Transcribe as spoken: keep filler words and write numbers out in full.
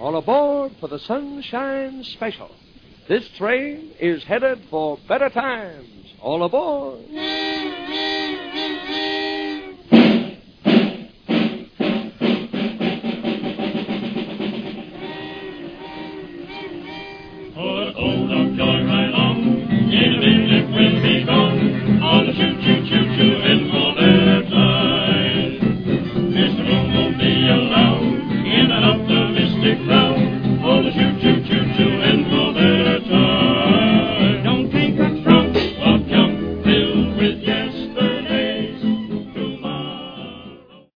All aboard for the Sunshine Special. This train is headed for better times. All aboard. Put old Uncle